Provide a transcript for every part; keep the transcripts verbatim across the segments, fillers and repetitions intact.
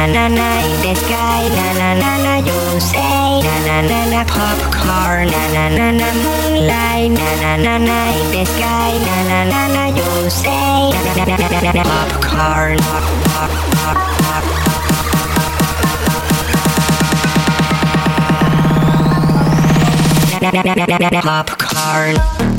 na na in the sky, na na na na you say, na na na na popcorn, na na na na moonlight, na na na na in the sky, na na na na you say, na na na na na popcorn, pop pop pop pop. Popcorn.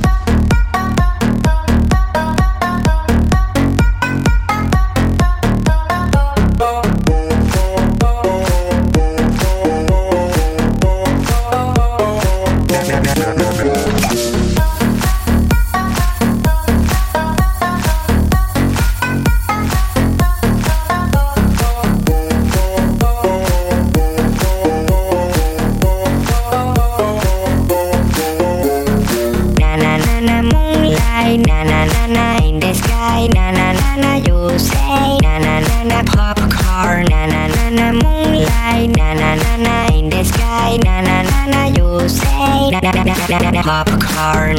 Na na na na in the sky, na na na na you say, na na na na popcorn, na na na na moonlight, na na na na in the sky, na na na na you say, na na na na na popcorn.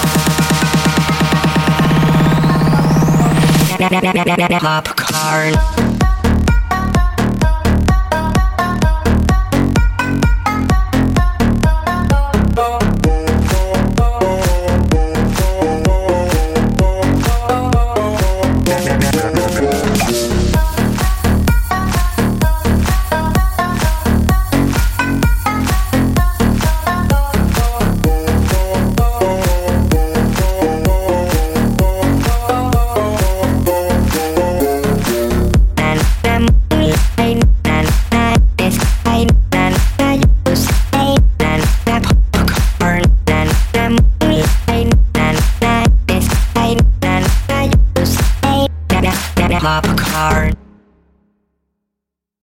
Popcorn.